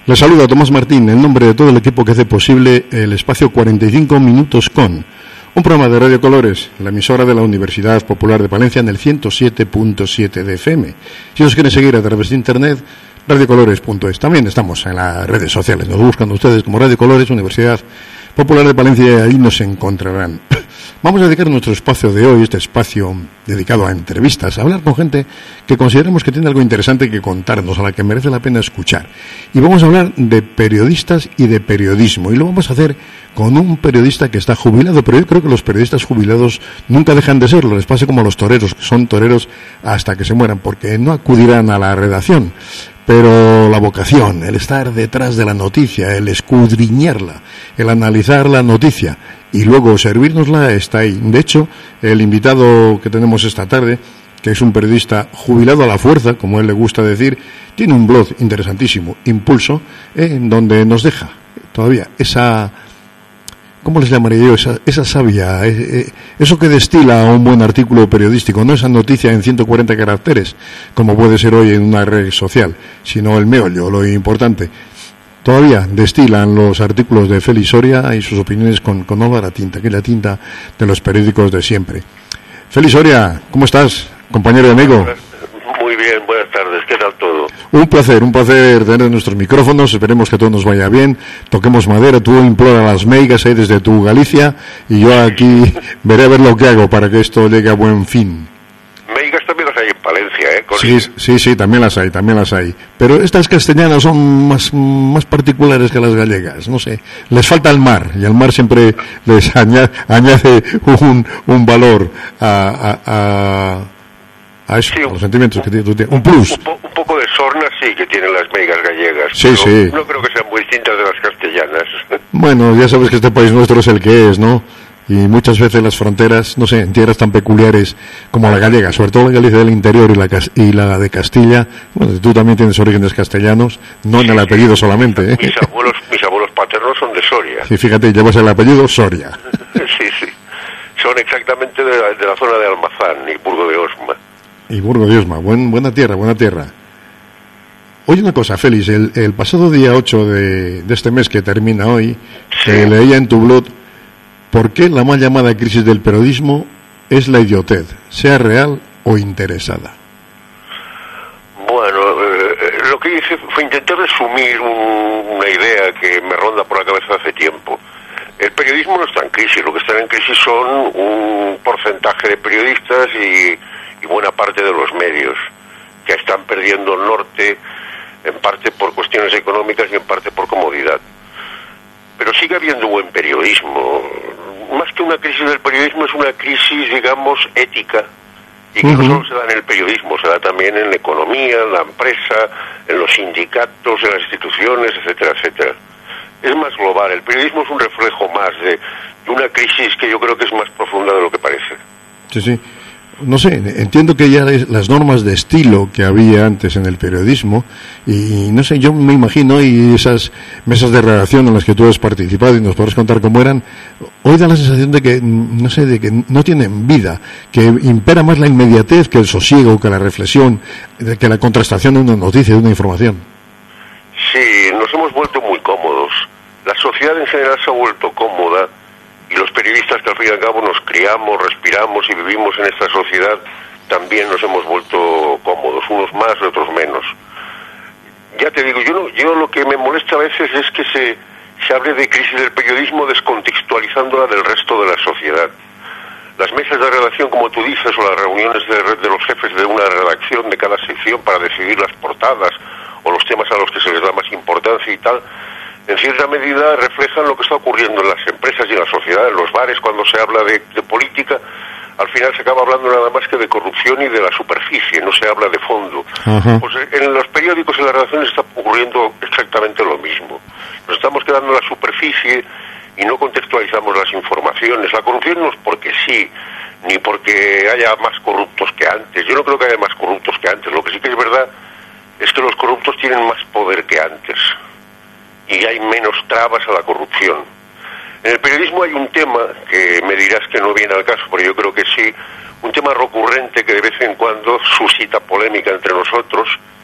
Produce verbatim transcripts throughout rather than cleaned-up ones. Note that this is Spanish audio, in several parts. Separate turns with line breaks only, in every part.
Les saluda Tomás Martín, en nombre de todo el equipo que hace posible el espacio cuarenta y cinco minutos con, un programa de Radio Colores, la emisora de la Universidad Popular de Palencia en el ciento siete punto siete de F M. Si nos quieren seguir a través de internet, radio colores punto es. También estamos en las redes sociales, nos buscan ustedes como Radio Colores, Universidad Popular de Palencia, y ahí nos encontrarán. Vamos a dedicar nuestro espacio de hoy, este espacio dedicado a entrevistas, a hablar con gente que consideramos que tiene algo interesante que contarnos, a la que merece la pena escuchar. Y vamos a hablar de periodistas y de periodismo, y lo vamos a hacer con un periodista que está jubilado, pero yo creo que los periodistas jubilados nunca dejan de serlo, les pasa como a los toreros, que son toreros hasta que se mueran, porque no acudirán a la redacción. Pero la vocación, el estar detrás de la noticia, el escudriñarla, el analizar la noticia y luego servirnosla, está ahí. De hecho, el invitado que tenemos esta tarde, que es un periodista jubilado a la fuerza, como él le gusta decir, tiene un blog interesantísimo, Impulso, eh, en donde nos deja todavía esa... ¿Cómo les llamaría yo? Esa, esa savia, eh, eh, eso que destila un buen artículo periodístico, no esa noticia en ciento cuarenta caracteres, como puede ser hoy en una red social, sino el meollo, lo importante. Todavía destilan los artículos de Félix Soria y sus opiniones con, con olor a tinta, que es la tinta de los periódicos de siempre. Félix Soria, ¿cómo estás, compañero y amigo?
Muy bien, buenas tardes, ¿qué tal todo?
Un placer, un placer tener nuestros micrófonos, esperemos que todo nos vaya bien, toquemos madera, tú implora las meigas ahí desde tu Galicia, y yo aquí veré a ver lo que hago para que esto llegue a buen fin.
Meigas también las hay en Palencia, ¿eh? Con
sí, sí, sí, también las hay, también las hay, pero estas castellanas son más, más particulares que las gallegas, no sé, les falta el mar, y el mar siempre les añade, añade un, un valor a... a, a a eso, sí, a los sentimientos que tiene, un plus.
Un, po, un poco de sorna sí que tienen las meigas gallegas,
sí,
pero
sí.
No creo que sean muy distintas de las castellanas.
Bueno, ya sabes que este país nuestro es el que es, ¿no? Y muchas veces las fronteras, no sé, en tierras tan peculiares como la gallega, sobre todo la Galicia del interior y la, y la de Castilla, bueno, tú también tienes orígenes castellanos, no en el apellido solamente, ¿eh?
Mis abuelos, mis abuelos paternos son de Soria.
Sí, fíjate, llevas el apellido Soria.
Sí, sí. Son exactamente de la, de la zona de Almazán y Burgo de Osma.
Y Burgo de Osma, buen, buena tierra, buena tierra. Oye una cosa, Félix, el, el pasado día ocho de, de este mes que termina hoy, sí, te leía en tu blog, ¿por qué la mal llamada crisis del periodismo es la idiotez, sea real o interesada?
Bueno, eh, lo que hice fue intentar resumir un, una idea que me ronda por la cabeza hace tiempo. El periodismo no está en crisis, lo que está en crisis son un porcentaje de periodistas y... y buena parte de los medios, que están perdiendo el norte, en parte por cuestiones económicas y en parte por comodidad. Pero sigue habiendo buen periodismo. Más que una crisis del periodismo, es una crisis, digamos, ética, y que uh-huh. no solo se da en el periodismo, se da también en la economía, en la empresa, en los sindicatos, en las instituciones, etcétera, etcétera. Es más global. El periodismo es un reflejo más de, de una crisis que yo creo que es más profunda de lo que parece.
Sí, sí. No sé, entiendo que ya las normas de estilo que había antes en el periodismo, y no sé, yo me imagino, y esas mesas de redacción en las que tú has participado y nos podrás contar cómo eran, hoy da la sensación de que, no sé, de que no tienen vida, que impera más la inmediatez que el sosiego, que la reflexión, que la contrastación de una noticia, de una información.
Sí, nos hemos vuelto muy cómodos. La sociedad en general se ha vuelto cómoda. Y los periodistas que al fin y al cabo nos criamos, respiramos y vivimos en esta sociedad, también nos hemos vuelto cómodos, unos más y otros menos. Ya te digo, yo no, yo lo que me molesta a veces es que se, se hable de crisis del periodismo descontextualizándola del resto de la sociedad. Las mesas de redacción, como tú dices, o las reuniones de, de los jefes de una redacción de cada sección para decidir las portadas o los temas a los que se les da más importancia y tal, en cierta medida reflejan lo que está ocurriendo en las empresas y en la sociedad, en los bares, cuando se habla de, de política, al final se acaba hablando nada más que de corrupción y de la superficie, no se habla de fondo. Uh-huh. Pues en los periódicos y en las redacciones está ocurriendo exactamente lo mismo. Nos estamos quedando en la superficie y no contextualizamos las informaciones. La corrupción no es porque sí, ni porque haya más corruptos que antes. Yo no creo que haya más corruptos que antes. Lo que sí que es verdad es que los corruptos tienen más poder que antes. Y hay menos trabas a la corrupción. En el periodismo hay un tema que me dirás que no viene al caso, pero yo creo que sí, un tema recurrente que de vez en cuando suscita polémica entre nosotros,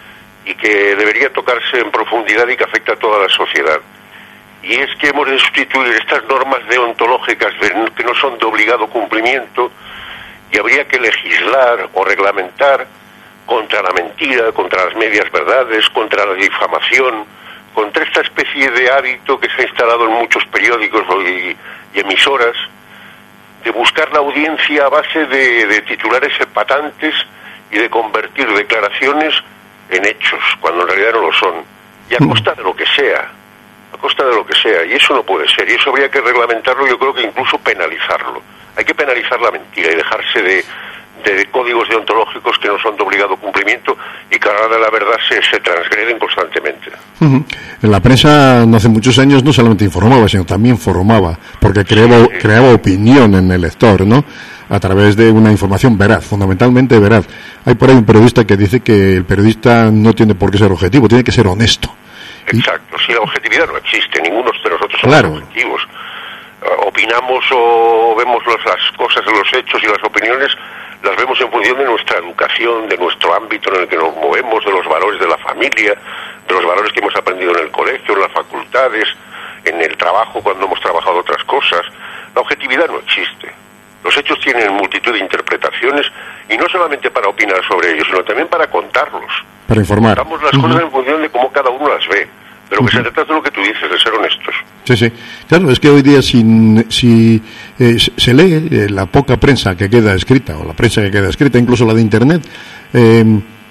y que debería tocarse en profundidad y que afecta a toda la sociedad. Y es que hemos de sustituir estas normas deontológicas de, que no son de obligado cumplimiento, y habría que legislar o reglamentar contra la mentira, contra las medias verdades, contra la difamación, contra esta especie de hábito que se ha instalado en muchos periódicos y, y emisoras, de buscar la audiencia a base de, de titulares epatantes y de convertir declaraciones en hechos, cuando en realidad no lo son, y a costa de lo que sea, a costa de lo que sea, y eso no puede ser, y eso habría que reglamentarlo, yo creo que incluso penalizarlo. Hay que penalizar la mentira y dejarse de, de códigos deontológicos que no son de obligado cumplimiento y que a la hora de la verdad se, se transgreden constantemente.
Uh-huh. La prensa no hace muchos años no solamente informaba, sino también formaba, porque creaba, sí, sí. creaba opinión en el lector, ¿no?, a través de una información veraz, fundamentalmente veraz. Hay por ahí un periodista que dice que el periodista no tiene por qué ser objetivo, tiene que ser honesto.
Exacto, si la objetividad no existe, ninguno de nosotros somos
claro.
objetivos. Opinamos o vemos las cosas, los hechos y las opiniones, las vemos en función de nuestra educación, de nuestro ámbito en el que nos movemos, de los valores de la familia, de los valores que hemos aprendido en el colegio, en las facultades, en el trabajo cuando hemos trabajado otras cosas. La objetividad no existe. Los hechos tienen multitud de interpretaciones y no solamente para opinar sobre ellos, sino también para contarlos.
Para informar.
Contamos las uh-huh. cosas en función de cómo cada uno las ve. De lo que uh-huh. se trata de lo que tú dices, de ser honestos.
Sí, sí. Claro, es que hoy día si, si eh, se lee eh, la poca prensa que queda escrita, o la prensa que queda escrita, incluso la de Internet, eh,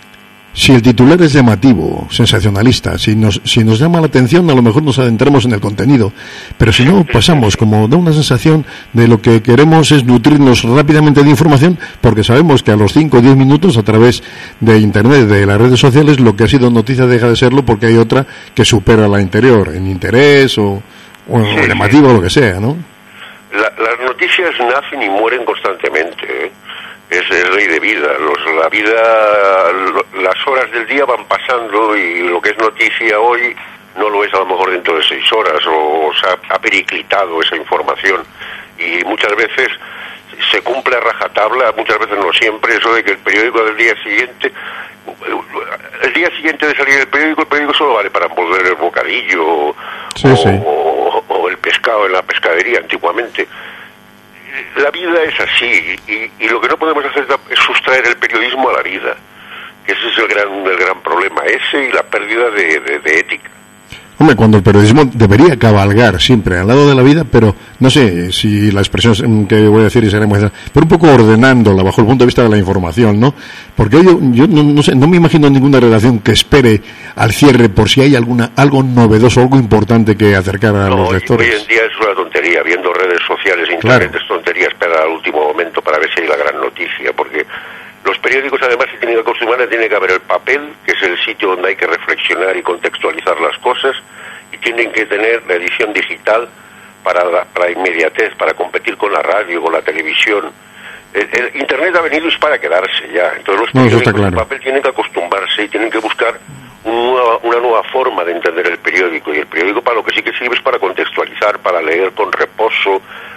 si el titular es llamativo, sensacionalista, si nos, si nos llama la atención, a lo mejor nos adentramos en el contenido, pero si no, pasamos, como da una sensación de lo que queremos es nutrirnos rápidamente de información, porque sabemos que a los cinco o diez minutos, a través de Internet, de las redes sociales, lo que ha sido noticia deja de serlo porque hay otra que supera la anterior, en interés o, o sí, llamativo, sí. o lo que sea, ¿no?
La, las noticias nacen y mueren constantemente, ¿eh? Es el ley de vida. Los, la vida, lo, las horas del día van pasando y lo que es noticia hoy no lo es a lo mejor dentro de seis horas o, o se ha, ha periclitado esa información y muchas veces se cumple a rajatabla, muchas veces no siempre, eso de que el periódico del día siguiente, el día siguiente de salir del periódico, el periódico solo vale para envolver el bocadillo
sí,
o,
sí.
O, o el pescado en la pescadería antiguamente. La vida es así y, y lo que no podemos hacer es sustraer el periodismo a la vida, que ese es el gran el gran problema, ese y la pérdida de, de, de ética.
Hombre, cuando el periodismo debería cabalgar siempre al lado de la vida, pero no sé si la expresión que voy a decir y será muy pero un poco ordenándola bajo el punto de vista de la información, ¿no? Porque yo, yo no, no sé, no me imagino ninguna redacción que espere al cierre por si hay alguna algo novedoso, algo importante que acercar a
no,
los lectores.
Hoy en día es una tontería, viendo redes sociales, internet, claro. Es tontería esperar al último momento para ver si hay la gran noticia, porque los periódicos además se tienen que acostumbrar, tiene que haber el papel, que es el sitio donde hay que reflexionar y contextualizar las cosas, y tienen que tener la edición digital para la, para la inmediatez, para competir con la radio, con la televisión. El, el Internet ha venido es para quedarse ya, entonces los periódicos no, claro. de papel tienen que acostumbrarse y tienen que buscar una, una nueva forma de entender el periódico, y el periódico para lo que sí que sirve es para contextualizar, para leer con reposo,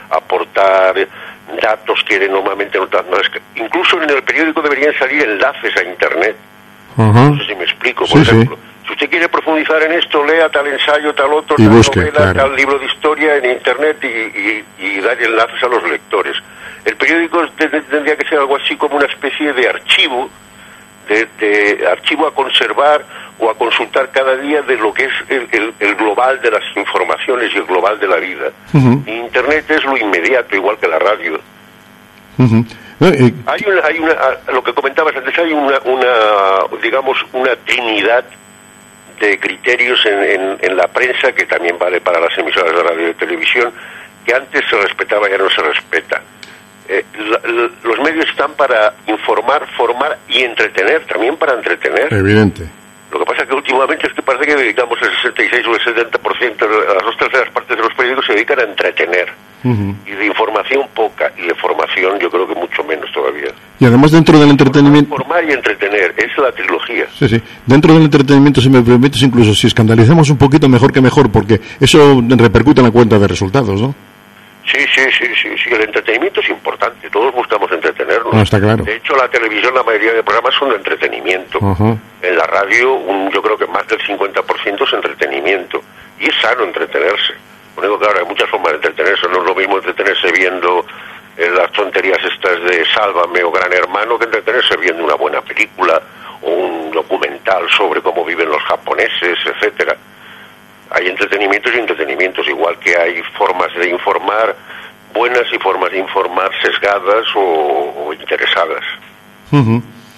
aportar datos que normalmente no, no es que, incluso en el periódico deberían salir enlaces a Internet. Uh-huh. No sé si me explico. Por sí, ejemplo, sí. Si usted quiere profundizar en esto, lea tal ensayo, tal otro,
y
tal
busque,
novela,
claro.
tal libro de historia en Internet y, y, y dar enlaces a los lectores. El periódico tendría que ser algo así como una especie de archivo, de, de archivo a conservar o a consultar cada día de lo que es el, el, el global de las informaciones y el global de la vida. Uh-huh. Internet es lo inmediato, igual que la radio.
Uh-huh. No, y...
Hay una, hay una, lo que comentabas antes, hay una, una digamos, una trinidad de criterios en, en, en la prensa que también vale para las emisoras de radio y televisión, que antes se respetaba, ya no se respeta. Eh, la, la, los medios están para informar, formar y entretener, también para entretener.
Evidente.
Lo que pasa es que últimamente es que parece que dedicamos el sesenta y seis o el setenta por ciento, las dos terceras partes de los periódicos se dedican a entretener. Uh-huh. Y de información poca, y de formación yo creo que mucho menos todavía.
Y además dentro del entretenimiento...
Formar y entretener, es la trilogía.
Sí, sí. Dentro del entretenimiento, si me permites, incluso si escandalizamos un poquito, mejor que mejor, porque eso repercute en la cuenta de resultados, ¿no?
Sí, sí, sí, sí, sí, el entretenimiento es importante, todos buscamos entretenernos.
Ah, está claro.
De hecho, la televisión, la mayoría de programas son de entretenimiento. Uh-huh. En la radio, un, yo creo que más del cincuenta por ciento es entretenimiento. Y es sano entretenerse. Lo único que, claro, hay muchas formas de entretenerse. No es lo mismo entretenerse viendo eh, las tonterías estas de Sálvame o Gran Hermano que entretenerse viendo una buena película o un documental sobre cómo viven los japoneses, etcétera. Hay entretenimientos y entretenimientos, igual que hay formas de informar buenas y formas de informar sesgadas o, o interesadas.
Uh-huh.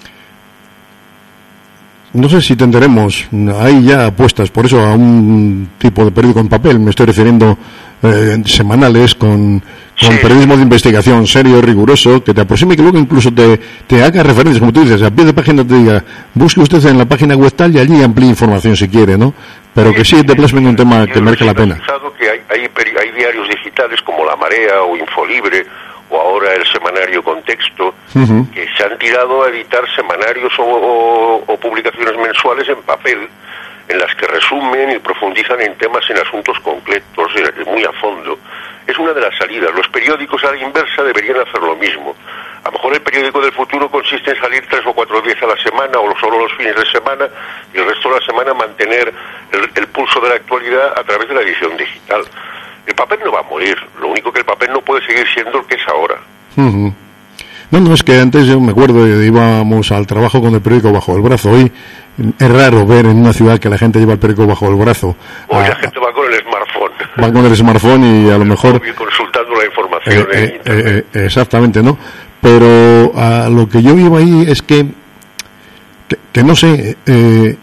No sé si tendremos, hay ya apuestas, por eso, a un tipo de periódico en papel, me estoy refiriendo eh, semanales, con, con sí. periodismo de investigación serio, riguroso, que te aproxime y que luego incluso te, te haga referencias, como tú dices, a pie de página te diga, busque usted en la página web tal y allí amplíe información si quiere, ¿no? Pero que sí te plasmen un tema que merezca la pena.
Que hay, hay, hay diarios digitales como La Marea o Infolibre, o ahora el semanario Contexto, uh-huh. que se han tirado a editar semanarios o, o, o publicaciones mensuales en papel, en las que resumen y profundizan en temas, en asuntos concretos, muy a fondo. Es una de las salidas. Los periódicos a la inversa deberían hacer lo mismo. A lo mejor el periódico del futuro consiste en salir tres o cuatro días a la semana, o solo los fines de semana, y el resto de la semana mantener el, el pulso de la actualidad a través de la edición digital. El papel no va a morir, lo único que el papel no puede seguir siendo el que es ahora.
Uh-huh. No, no, es que antes yo me acuerdo, íbamos al trabajo con el periódico bajo el brazo. Hoy es raro ver en una ciudad que la gente lleva el periódico bajo el brazo.
Hoy a, la gente va con el smartphone.
Va con el smartphone y a lo mejor...
Y consultando la información
eh,
en
eh,
internet.
Eh, exactamente, ¿no? Pero a lo que yo iba ahí es que, que, que no sé... Eh,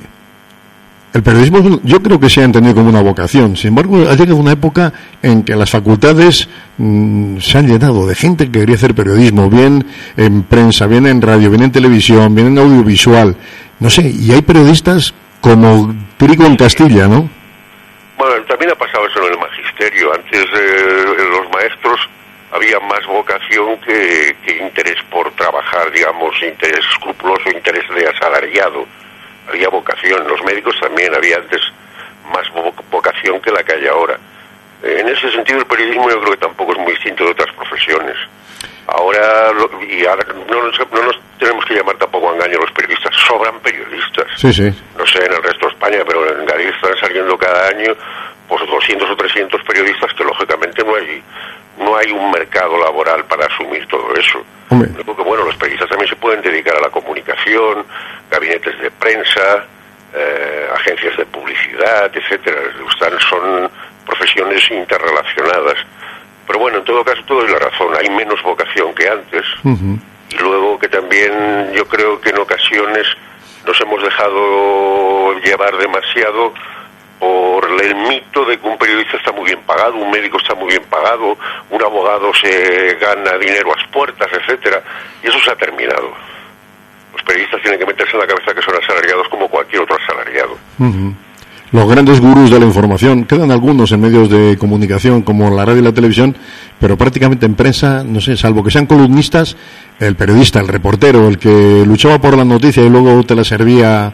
El periodismo yo creo que se ha entendido como una vocación. Sin embargo, ha llegado una época en que las facultades mmm, se han llenado de gente que quería hacer periodismo, bien en prensa, bien en radio, bien en televisión, bien en audiovisual. No sé, y hay periodistas como trigo en Castilla, ¿no?
Bueno, también ha pasado eso en el magisterio. Antes eh, los maestros había más vocación que, que interés por trabajar, digamos, interés escrupuloso, interés de asalariado. Había vocación. Los médicos también había antes más vocación que la que hay ahora. En ese sentido, el periodismo yo creo que tampoco es muy distinto de otras profesiones. Ahora, y ahora no nos, no nos tenemos que llamar tampoco a engaño a los periodistas, sobran periodistas.
Sí, sí.
No sé en el resto de España, pero en Galicia están saliendo cada año pues doscientos o trescientos periodistas que lógicamente no hay no hay un mercado laboral para asumir todo eso.
Hombre.
Porque bueno, los periodistas también se pueden dedicar a la comunicación, gabinetes de prensa, eh, agencias de publicidad, etcétera. Están, son profesiones interrelacionadas. Pero bueno, en todo caso, todo es la razón. Hay menos vocación que antes. Uh-huh. Y luego que también yo creo que en ocasiones nos hemos dejado llevar demasiado por el mito de que un periodista está muy bien pagado, un médico está muy bien pagado, un abogado se gana dinero a las puertas, etcétera. Y eso se ha terminado. Los periodistas tienen que meterse en la cabeza que son asalariados como cualquier otro asalariado.
Uh-huh. Los grandes gurús de la información, quedan algunos en medios de comunicación como la radio y la televisión, pero prácticamente en prensa, no sé, salvo que sean columnistas, el periodista, el reportero, el que luchaba por la noticia y luego te la servía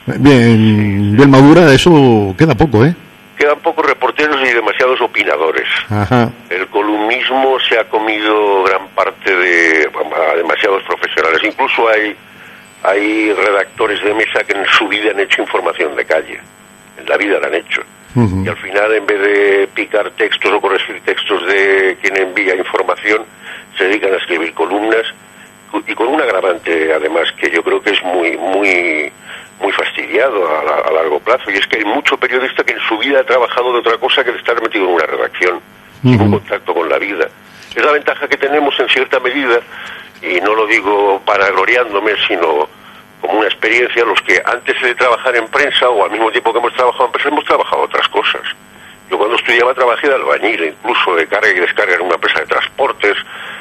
bien, bien madura, eso queda poco, ¿eh?
Quedan pocos reporteros y demasiados opinadores.
Ajá.
El columnismo se ha comido gran parte de a demasiados profesionales. Incluso hay, hay redactores de mesa que en su vida han hecho información de calle. En la vida la han hecho. Uh-huh. Y al final, en vez de picar textos o corregir textos de quien envía información, se dedican a escribir columnas y con un agravante, además, que yo creo que es muy muy muy fastidiado a, la, a largo plazo, y es que hay mucho periodista que en su vida ha trabajado de otra cosa que de estar metido en una redacción, uh-huh. sin un contacto con la vida. Es la ventaja que tenemos en cierta medida, y no lo digo vanagloriándome, sino como una experiencia, los que antes de trabajar en prensa, o al mismo tiempo que hemos trabajado en prensa, hemos trabajado otras cosas. Yo cuando estudiaba trabajé de albañil, incluso de carga y descarga en una empresa de transportes,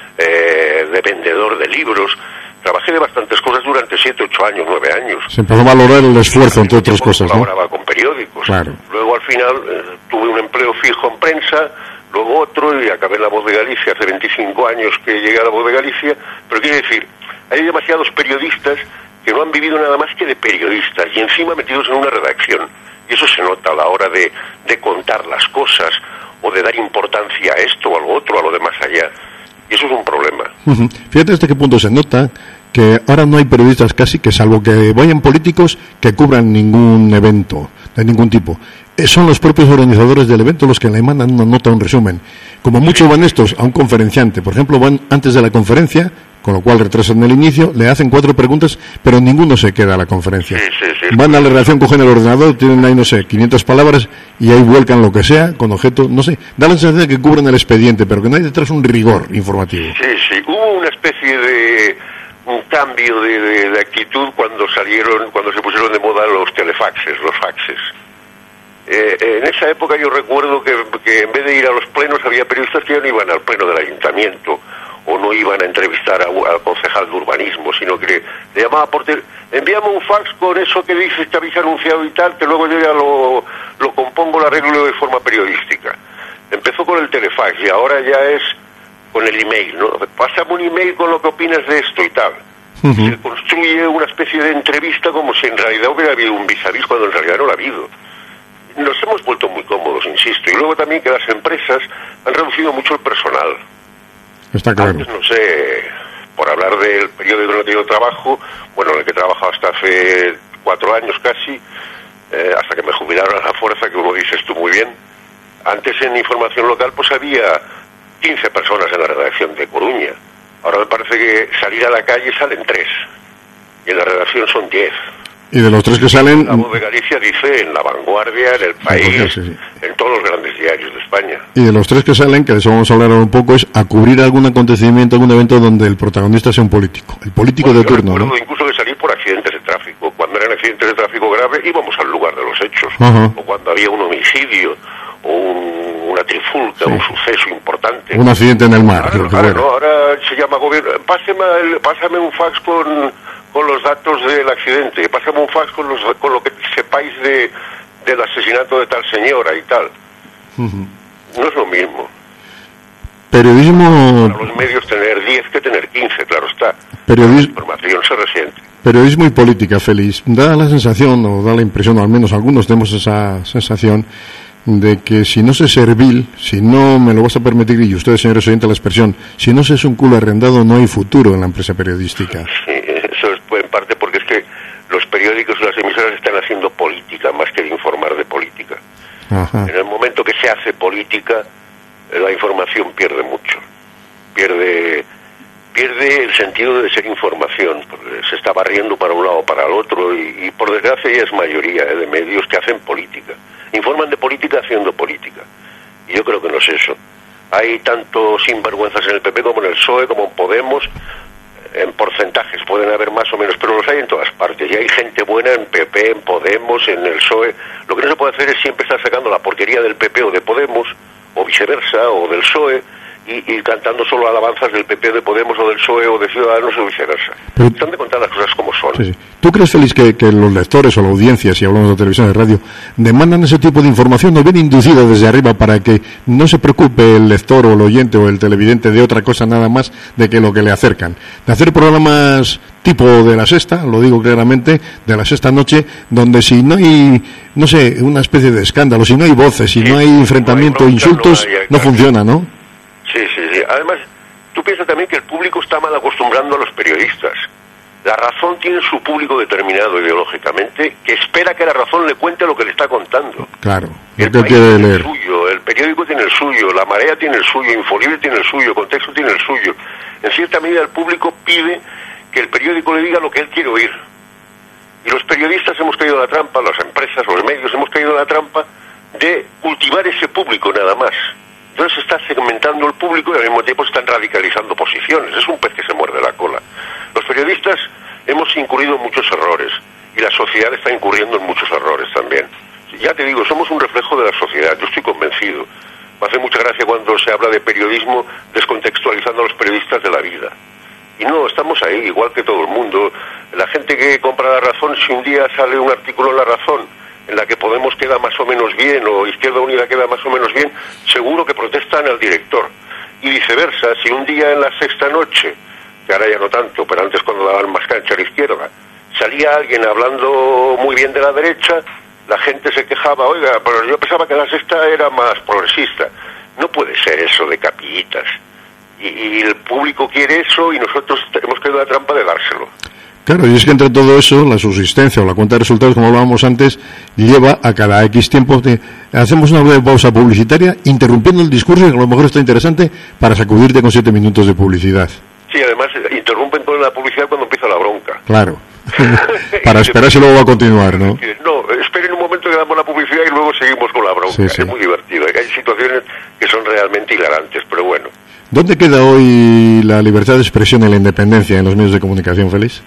eh, de vendedor de libros. Trabajé de bastantes cosas durante siete, ocho años, nueve años.
Se empezó a valorar el esfuerzo, entre otras cosas, ¿no?
Colaboraba con periódicos.
Claro.
Luego, al final, eh, tuve un empleo fijo en prensa, luego otro, y acabé en La Voz de Galicia. Hace veinticinco años que llegué a La Voz de Galicia. Pero quiero decir, hay demasiados periodistas que no han vivido nada más que de periodistas, y encima metidos en una redacción. Y eso se nota a la hora de, de contar las cosas, o de dar importancia a esto o a lo otro, a lo de más allá. Y eso es un problema.
Uh-huh. Fíjate hasta qué punto se nota que ahora no hay periodistas casi, que salvo que vayan políticos, que cubran ningún evento de ningún tipo. Son los propios organizadores del evento los que le mandan una nota, un resumen. Como muchos van estos a un conferenciante, por ejemplo, van antes de la conferencia, con lo cual retrasan el inicio, le hacen cuatro preguntas, pero ninguno se queda a la conferencia.
Sí, sí, sí.
Van a la redacción, cogen el ordenador, tienen ahí, no sé, quinientas palabras, y ahí vuelcan lo que sea, con objeto, no sé, da la sensación de que cubren el expediente, pero que no hay detrás un rigor informativo.
Sí, sí, hubo una especie de un cambio de, de, de actitud cuando salieron, cuando se pusieron de moda los telefaxes, los faxes. Eh, en esa época yo recuerdo que, que en vez de ir a los plenos había periodistas que ya no iban al pleno del ayuntamiento o no iban a entrevistar a, al concejal de urbanismo, sino que le, le llamaba por teléfono, envíame un fax con eso que dices que habéis anunciado y tal, que luego yo ya lo, lo compongo, lo arreglo de forma periodística. Empezó con el telefax y ahora ya es con el email, ¿no? Pásame un email con lo que opinas de esto y tal. Uh-huh. Se construye una especie de entrevista como si en realidad hubiera habido un vis a vis cuando en realidad no lo ha habido. Nos hemos vuelto muy cómodos, insisto, y luego también que las empresas han reducido mucho el personal.
Está claro.
Antes, no sé, por hablar del periódico en el que yo trabajo, bueno, en el que he trabajado hasta hace cuatro años casi, eh, hasta que me jubilaron a la fuerza, que como dices tú muy bien, antes en información local pues había quince personas en la redacción de Coruña. Ahora me parece que salir a la calle salen tres, y en la redacción son diez.
Y de los tres que salen...
La Voz de Galicia dice en La Vanguardia, en El País, sí, sí, sí. en todos los grandes diarios de España.
Y de los tres que salen, que de eso vamos a hablar ahora un poco, es a cubrir algún acontecimiento, algún evento donde el protagonista sea un político, el político
bueno,
de turno, ¿no?
Incluso de salir por accidentes de tráfico. Cuando eran accidentes de tráfico graves íbamos al lugar de los hechos.
Uh-huh.
O cuando había un homicidio, o un, una trifulca, sí. un suceso importante.
Un accidente en el mar.
Ahora, ahora, no, ahora se llama gobierno. Pásame, el, pásame un fax con... con los datos del accidente, pásame un fax con, los, con lo que sepáis de, del asesinato de tal señora y tal. Uh-huh. No es lo mismo.
Periodismo...
Para los medios tener diez que tener quince, claro está.
Periodismo...
La información se resiente.
Periodismo y política, Félix. Da la sensación, o da la impresión, o al menos algunos tenemos esa sensación, de que si no se servil, si no me lo vas a permitir, y ustedes, señores oyentes, la expresión, si no se es un culo arrendado, no hay futuro en la empresa periodística.
Sí, eso es en parte porque es que los periódicos y las emisoras están haciendo política más que de informar de política. Ajá. En el momento que se hace política, la información pierde mucho. Pierde pierde el sentido de ser información, porque se está barriendo para un lado o para el otro, y, y por desgracia ya es mayoría ¿eh? de medios que hacen política. Informan de política haciendo política. Y yo creo que no es eso. Hay tanto sinvergüenzas en el P P como en el P S O E, como en Podemos. En porcentajes pueden haber más o menos, pero los hay en todas partes. Y hay gente buena en P P, en Podemos, en el P S O E. Lo que no se puede hacer es siempre estar sacando la porquería del P P o de Podemos, o viceversa, o del P S O E, y, y cantando solo alabanzas del P P, de Podemos, o del P S O E, o de Ciudadanos, o viceversa. Pero, están de contar las cosas como son.
Sí, sí. ¿Tú crees, Félix, que, que los lectores o la audiencia, si hablamos de televisión y de radio, demandan ese tipo de información, nos viene inducida desde arriba para que no se preocupe el lector o el oyente o el televidente de otra cosa nada más de que lo que le acercan? De hacer programas tipo de La Sexta, lo digo claramente, de La Sexta Noche, donde si no hay, no sé, una especie de escándalo, si no hay voces, si sí, no hay enfrentamiento, no hay bronca, insultos, no, hay, no funciona, ¿no?
Sí, sí, sí. Además, tú piensas también que el público está mal acostumbrando a los periodistas. La razón tiene su público determinado ideológicamente, que espera que la razón le cuente lo que le está contando.
Claro,
el país tiene leer. el suyo, el periódico tiene el suyo, La Marea tiene el suyo, Infolibre tiene el suyo, Contexto tiene el suyo. En cierta medida el público pide que el periódico le diga lo que él quiere oír. Y los periodistas hemos caído en la trampa, las empresas, los medios hemos caído en la trampa de cultivar ese público nada más. Entonces se está segmentando el público y al mismo tiempo se están radicalizando posiciones. Es un pez que se muerde la cola. Los periodistas hemos incurrido en muchos errores y la sociedad está incurriendo en muchos errores también. Ya te digo, somos un reflejo de la sociedad, yo estoy convencido. Me hace mucha gracia cuando se habla de periodismo descontextualizando a los periodistas de la vida. Y no, estamos ahí, igual que todo el mundo. La gente que compra La Razón, si un día sale un artículo en La Razón en la que Podemos queda más o menos bien o Izquierda Unida queda más o menos bien, seguro que protestan al director. Y viceversa, si un día en La Sexta Noche, que ahora ya no tanto, pero antes cuando daban más cancha a la izquierda, salía alguien hablando muy bien de la derecha, la gente se quejaba, oiga, pero yo pensaba que La Sexta era más progresista. No puede ser eso de capillitas. Y, y el público quiere eso y nosotros hemos caído en la trampa de dárselo.
Claro, y es que entre todo eso, la subsistencia o la cuenta de resultados, como hablábamos antes, lleva a cada X tiempo. De, hacemos una breve pausa publicitaria, interrumpiendo el discurso, que a lo mejor está interesante, para sacudirte con siete minutos de publicidad.
Sí, además interrumpen con la publicidad cuando empieza la bronca.
Claro, para esperar si luego va a continuar, ¿no?
No, esperen un momento que damos la publicidad y luego seguimos con la bronca. Sí, sí. Es muy divertido. Hay situaciones que son realmente hilarantes, pero bueno.
¿Dónde queda hoy la libertad de expresión y la independencia en los medios de comunicación, Félix?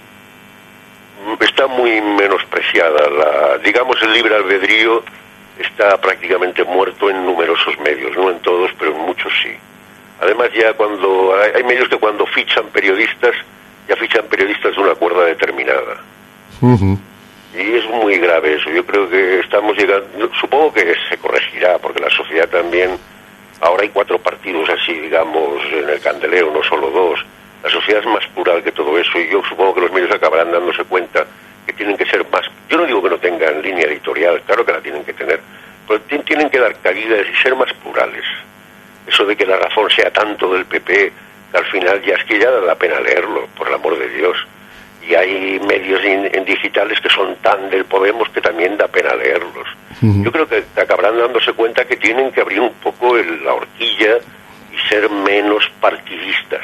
Está muy menospreciada. La, digamos, el libre albedrío está prácticamente muerto en numerosos medios, no en todos, pero en muchos sí. Además, ya cuando hay, hay medios que cuando fichan periodistas, ya fichan periodistas de una cuerda determinada.
Uh-huh.
Y es muy grave eso. Yo creo que estamos llegando, supongo que se corregirá, porque la sociedad también, ahora hay cuatro partidos así, digamos, en el candelero, no solo dos. La sociedad es más plural que todo eso y yo supongo que los medios acabarán dándose cuenta que tienen que ser más... Yo no digo que no tengan línea editorial, claro que la tienen que tener, pero t- tienen que dar cabida y ser más plurales. Eso de que la razón sea tanto del P P, que al final ya es que ya da la pena leerlo, por el amor de Dios. Y hay medios in- en digitales que son tan del Podemos que también da pena leerlos. Uh-huh. Yo creo que acabarán dándose cuenta que tienen que abrir un poco el, la horquilla y ser menos partidistas.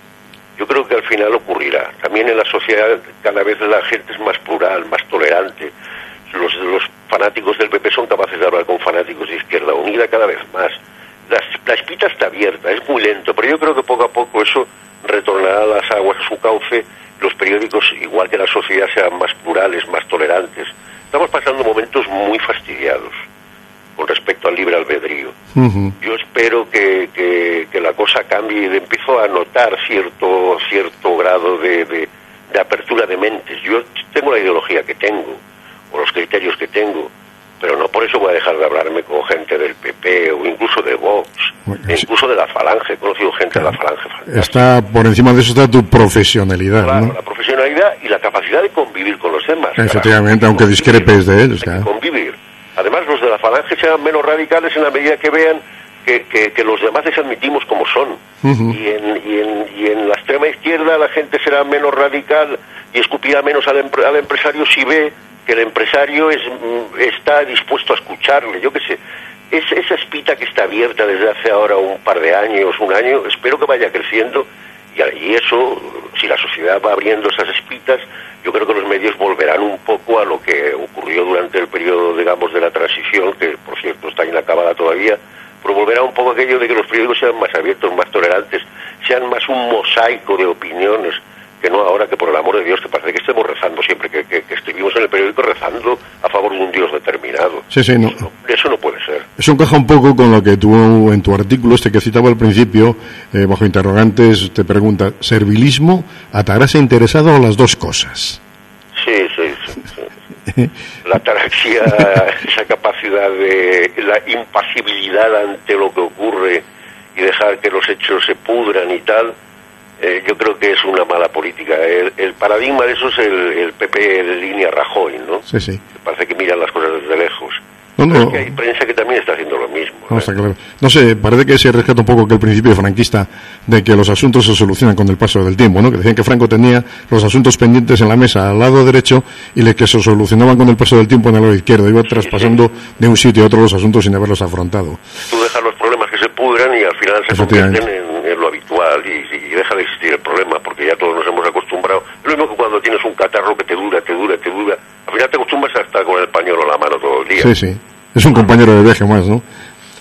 Yo creo que al final ocurrirá. También en la sociedad cada vez la gente es más plural, más tolerante. Los, los fanáticos del P P son capaces de hablar con fanáticos de Izquierda Unida cada vez más. Las, la espita está abierta, es muy lento, pero yo creo que poco a poco eso retornará las aguas a su cauce. Los periódicos, igual que la sociedad, sean más plurales, más tolerantes. Estamos pasando momentos muy fastidiados con respecto al libre albedrío. Uh-huh. Yo espero que, que, que la cosa cambie y de empiezo a notar cierto cierto grado de, de, de apertura de mentes. Yo tengo la ideología que tengo, o los criterios que tengo, pero no por eso voy a dejar de hablarme con gente del P P o incluso de Vox, bueno, e incluso de la Falange. He conocido gente claro, de la Falange fantástica.
Está por encima de eso está tu profesionalidad,
claro,
¿no?
La profesionalidad y la capacidad de convivir con los demás.
Efectivamente, claro, aunque discrepes de ellos. Claro.
Convivir. Además, los de la Falange sean menos radicales en la medida que vean que, que, que los demás les admitimos como son. Uh-huh. Y, en, y, en, y en la extrema izquierda la gente será menos radical y escupirá menos al, empre, al empresario si ve que el empresario es, está dispuesto a escucharle. Yo qué sé, es, esa espita que está abierta desde hace ahora un par de años, un año, espero que vaya creciendo y, y eso, si la sociedad va abriendo esas espitas, yo creo que los medios volverán un poco a lo que ocurrió durante el periodo, digamos, de la transición, que por cierto está inacabada todavía, pero volverá un poco aquello de que los periódicos sean más abiertos, más tolerantes, sean más un mosaico de opiniones, que no ahora que por el amor de Dios, que parece que estemos rezando siempre, que, que, que estuvimos en el periódico rezando a favor de un Dios determinado.
Sí, sí, no.
Eso, no, eso no puede ser.
Eso encaja un poco con lo que tú en tu artículo, este que citaba al principio, eh, bajo interrogantes, te pregunta, ¿servilismo, ataraxia interesado o las dos cosas?
Sí, sí, sí. sí. La ataraxia, esa capacidad de la impasibilidad ante lo que ocurre y dejar que los hechos se pudran y tal, Eh, yo creo que es una mala política. El, el paradigma de eso es el, el P P de línea Rajoy, ¿no?
Sí, sí.
Parece que miran las cosas desde lejos.
No, no.
Pero es que hay prensa que también está haciendo lo mismo.
No,
¿eh?
está claro. No sé, parece que se rescata un poco que el principio franquista de que los asuntos se solucionan con el paso del tiempo, ¿no? Que decían que Franco tenía los asuntos pendientes en la mesa al lado derecho y que se solucionaban con el paso del tiempo en el lado izquierdo. Iba sí, traspasando sí. de un sitio a otro los asuntos sin haberlos afrontado.
Tú dejas los problemas que se pudran y al final se convierten en, en lo habitual y, y deja de existir el problema porque ya todos nos hemos acostumbrado. Es lo mismo que cuando tienes un catarro que te dura, te dura, te dura. Al final te acostumbras a estar con el pañuelo en la mano todo el día.
Sí, sí. Es un compañero de viaje más, ¿no?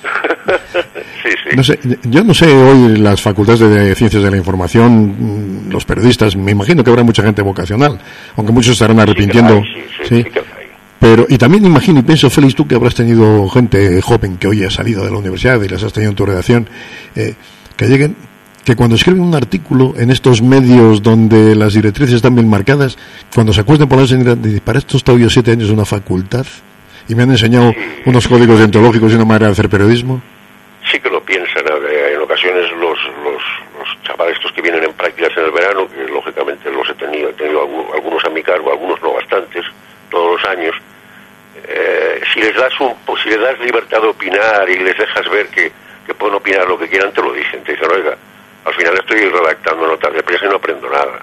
Sí, sí.
No sé, yo no sé hoy las facultades de ciencias de la información, los periodistas, me imagino que habrá mucha gente vocacional, aunque muchos estarán arrepintiendo.
Sí, sí, sí, sí que hay.
Pero, y también imagino y pienso, Félix, tú que habrás tenido gente joven que hoy ha salido de la universidad y las has tenido en tu redacción, eh, que lleguen, que cuando escriben un artículo en estos medios donde las directrices están bien marcadas, cuando se acuesten por la señora, dicen, para esto he estado yo siete años en una facultad y me han enseñado sí. unos códigos deontológicos y una manera de hacer periodismo.
Sí que lo piensan, en ocasiones los, los, los chavales estos que vienen en prácticas en el verano, que lógicamente los he tenido, he tenido algunos, algunos a mi cargo, algunos no bastantes, todos los años, eh, si les das un, si les das libertad de opinar y les dejas ver que, que pueden opinar lo que quieran, te lo dicen, te dicen, oiga, al final estoy redactando notas de prensa y no aprendo nada.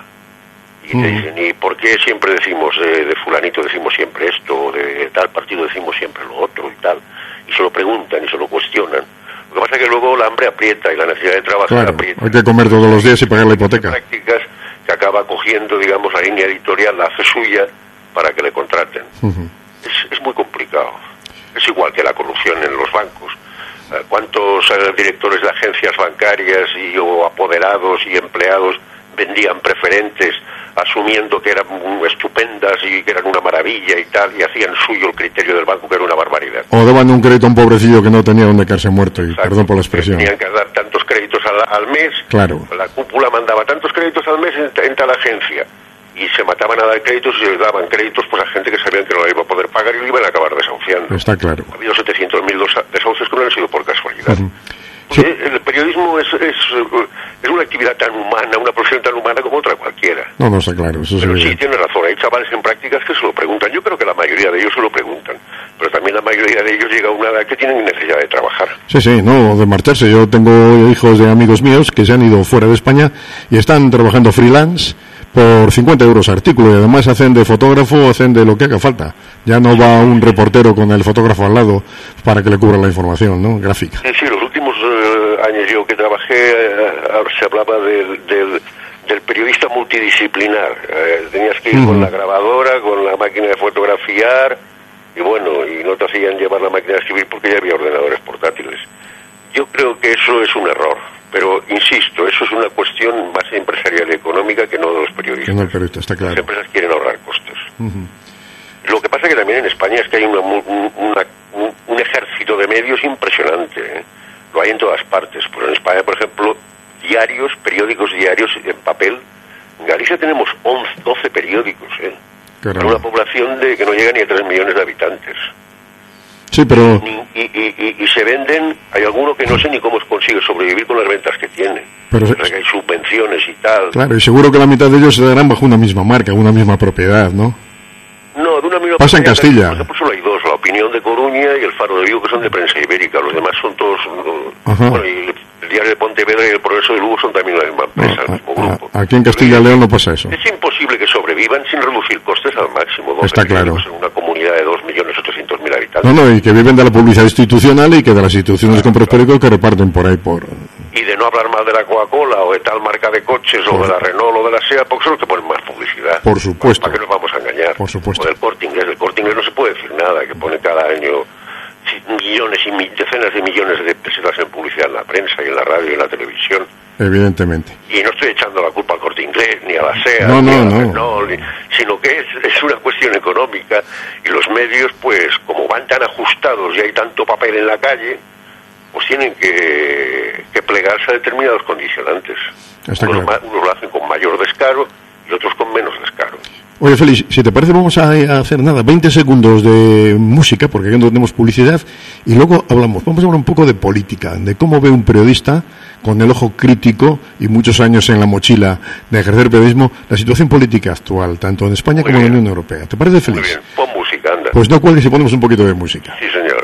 Y te dicen, ¿y por qué siempre decimos, eh, de fulanito decimos siempre esto, o de tal partido decimos siempre lo otro y tal? Y se lo preguntan y se lo cuestionan. Lo que pasa es que luego la hambre aprieta y la necesidad de trabajar
claro,
aprieta.
Hay que comer todos los días y pagar la hipoteca.
Prácticas que acaba cogiendo, digamos, la línea editorial, la hace suya para que le contraten. Uh-huh. Es, es muy complicado. Es igual que la corrupción en los bancos. ¿Cuántos eh, directores de agencias bancarias y o apoderados y empleados vendían preferentes asumiendo que eran estupendas y que eran una maravilla y tal, y hacían suyo el criterio del banco, que era una barbaridad?
O daban un crédito a un pobrecillo que no tenía donde caerse muerto, y
exacto,
perdón por la expresión.
Tenían que dar tantos créditos al, al mes,
claro.
La cúpula mandaba tantos créditos al mes en, en tal agencia, y se mataban a dar créditos y les daban créditos pues a gente que sabían que no la iba a poder pagar y lo iban a acabar desahuciando.
Está claro.
Ha habido setecientos mil desahucios que no han sido por casualidad. Uh-huh. Sí. El periodismo es, es, es una actividad tan humana, una profesión tan humana como otra cualquiera.
No, no está claro. Eso
pero sí,
bien.
tiene razón. Hay chavales en prácticas que se lo preguntan. Yo creo que la mayoría de ellos se lo preguntan. Pero también la mayoría de ellos llega a una edad que tienen necesidad de trabajar.
Sí, sí, no, de marcharse. Yo tengo hijos de amigos míos que se han ido fuera de España y están trabajando freelance por cincuenta euros artículo, y además hacen de fotógrafo, hacen de lo que haga falta. Ya no va un reportero con el fotógrafo al lado para que le cubra la información, ¿no? Gráfica.
Sí, sí, los últimos uh, años yo que trabajé uh, se hablaba del, del, del periodista multidisciplinar. Uh, tenías que ir uh-huh. con la grabadora, con la máquina de fotografiar, y bueno, y no te hacían llevar la máquina de escribir porque ya había ordenadores portátiles. Yo creo que eso es un error. Pero, insisto, eso es una cuestión más empresarial y económica que no de los periodistas.
No el periodista, está claro.
Las empresas quieren ahorrar costos.
Uh-huh.
Lo que pasa es que también en España es que hay una, una, un, un ejército de medios impresionante, ¿eh? Lo hay en todas partes. Pues en España, por ejemplo, diarios, periódicos diarios en papel. En Galicia tenemos once, doce periódicos, ¿eh? Con una población de que no llega ni a tres millones de habitantes.
Sí, pero...
Y, y, y, y se venden, hay alguno que no sé ni cómo consigue sobrevivir con las ventas que tiene.
Pero
se... hay subvenciones y tal.
Claro, y seguro que la mitad de ellos se darán bajo una misma marca, una misma propiedad, ¿no?
No, de una misma
Pasa
propiedad.
En Castilla.
Por ejemplo, solo hay dos, La Opinión de Coruña y El Faro de Vigo, que son de prensa ibérica. Los demás son todos...
Ajá. Bueno,
y el Diario de Pontevedra y El Progreso de Lugo son también la misma empresa,
no,
el mismo grupo.
Aquí en Castilla y León no pasa eso.
Es imposible que sobrevivan sin reducir costes al máximo. ¿No?
Está claro.
En una comunidad de dos millones ochocientos mil habitantes.
No, no, y que viven de la publicidad institucional y que de las instituciones con periódicos que reparten por ahí por...
Y de no hablar mal de la Coca-Cola o de tal marca de coches por... o de la Renault o de la SEAT, porque son los que ponen más publicidad.
Por supuesto.
¿Para qué nos vamos a engañar?
Por supuesto.
O del Corte Inglés. Del Corte Inglés no se puede decir nada, que pone cada año millones y mi, decenas de millones de pesetas en publicidad en la prensa y en la radio y en la televisión.
Evidentemente.
Y no estoy echando la culpa al Corte Inglés, ni a la SEAT,
no,
ni
no,
a la
no.
Renault, ni, sino que es, es una cuestión económica, y los medios, pues, como van tan ajustados y hay tanto papel en la calle, pues tienen que, que plegarse a determinados condicionantes.
Está
unos,
claro.
ma, unos lo hacen con mayor descaro y otros con menos descaro.
Oye, Félix, si te parece vamos a, a hacer nada, veinte segundos de música, porque aquí no tenemos publicidad, y luego hablamos, vamos a hablar un poco de política, de cómo ve un periodista con el ojo crítico y muchos años en la mochila de ejercer periodismo, la situación política actual, tanto en España Muy como bien. en la Unión Europea. ¿Te parece, Félix?
Muy bien, pon música, anda.
Pues no cuelgues y ponemos un poquito de música.
Sí, señor.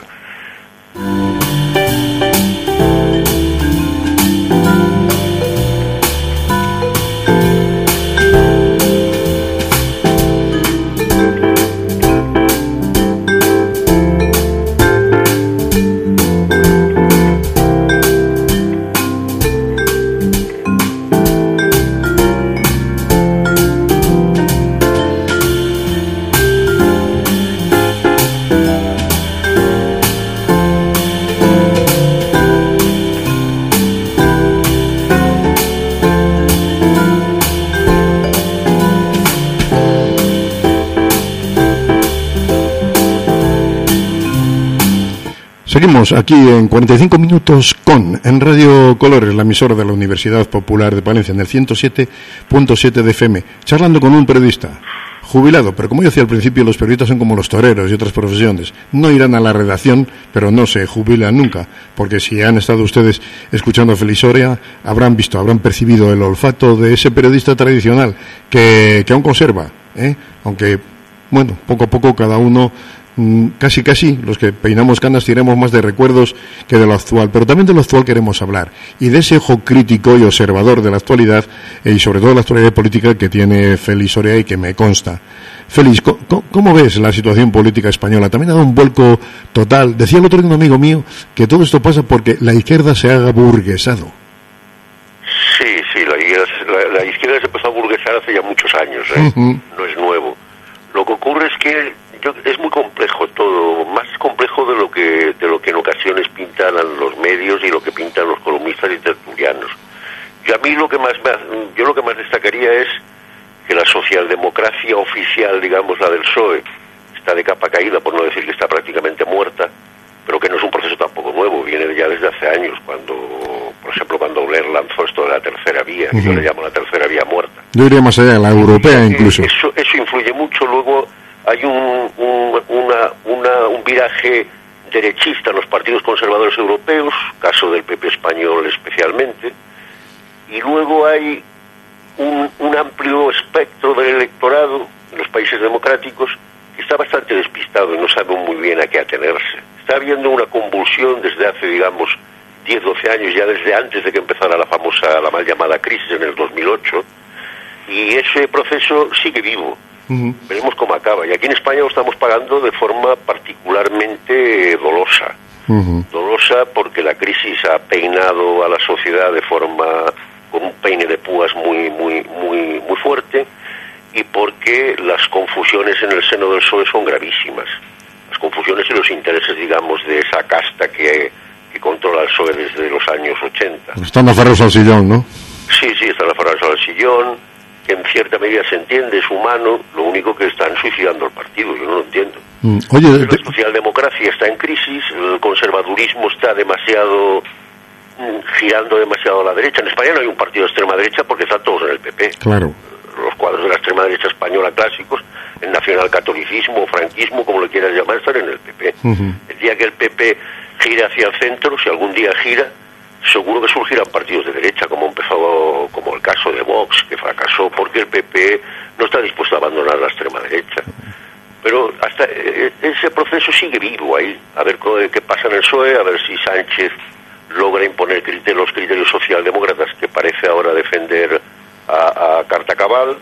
Seguimos aquí en cuarenta y cinco minutos con, en Radio Colores, la emisora de la Universidad Popular de Palencia, en el ciento siete punto siete de F M, charlando con un periodista jubilado, pero como yo decía al principio, los periodistas son como los toreros y otras profesiones, no irán a la redacción, pero no se jubilan nunca, porque si han estado ustedes escuchando a Félix Soria, habrán visto, habrán percibido el olfato de ese periodista tradicional, que, que aún conserva, ¿eh? Aunque, bueno, poco a poco cada uno casi casi los que peinamos canas tiramos más de recuerdos que de lo actual, pero también de lo actual queremos hablar y de ese ojo crítico y observador de la actualidad y sobre todo de la actualidad política que tiene Félix Orea y que me consta. Félix, ¿cómo, ¿cómo ves la situación política española? También ha dado un vuelco total. Decía el otro día un amigo mío que todo esto pasa porque la izquierda se haga burguesado.
Sí, sí, la, la, la izquierda se empezó a burguesar hace ya muchos años, ¿eh? Uh-huh. No es nuevo. Lo que ocurre es que yo, es muy complejo todo, más complejo de lo que de lo que en ocasiones pintan los medios y lo que pintan los columnistas y tertulianos. Yo a mí lo que más yo lo que más destacaría es que la socialdemocracia oficial, digamos la del P S O E, está de capa caída, por no decir que está prácticamente muerta, pero que no es un proceso tampoco nuevo, viene ya desde hace años, cuando, por ejemplo, cuando Blair lanzó esto de la tercera vía, uh-huh. Yo le llamo la tercera vía muerta.
Yo iría más allá, la europea incluso.
Eso, eso influye mucho. Luego hay un, un, una, una, un viraje derechista en los partidos conservadores europeos, caso del P P español especialmente, y luego hay un, un amplio espectro del electorado en los países democráticos que está bastante despistado y no sabe muy bien a qué atenerse. Está habiendo una convulsión desde hace, digamos, diez, doce años, ya desde antes de que empezara la famosa, la mal llamada crisis en el dos mil ocho, y ese proceso sigue vivo. Uh-huh. Veremos cómo acaba. Y aquí en España lo estamos pagando de forma particularmente dolosa. Uh-huh. Dolosa porque la crisis ha peinado a la sociedad de forma, con un peine de púas muy, muy, muy, muy fuerte, y porque las confusiones en el seno del P S O E son gravísimas. Las confusiones y los intereses, digamos, de esa casta que, que controla el P S O E desde los años ochenta.
Están aferrados al sillón, ¿no?
Sí, sí, están aferrados al sillón, que en cierta medida se entiende, es humano, lo único que están suicidando al partido, yo no lo entiendo. Mm. Oye, la socialdemocracia está en crisis, el conservadurismo está demasiado, girando demasiado a la derecha. En España no hay un partido de extrema derecha porque están todos en el P P.
Claro.
Los cuadros de la extrema derecha española clásicos, el nacionalcatolicismo o franquismo, como lo quieras llamar, están en el P P. Uh-huh. El día que el P P gire hacia el centro, si algún día gira, seguro que surgirán partidos de derecha, como empezó, como el caso de Vox, que fracasó porque el P P no está dispuesto a abandonar la extrema derecha. Pero hasta eh, ese proceso sigue vivo ahí, a ver qué pasa en el P S O E, a ver si Sánchez logra imponer criterios, los criterios socialdemócratas que parece ahora defender a, a carta cabal,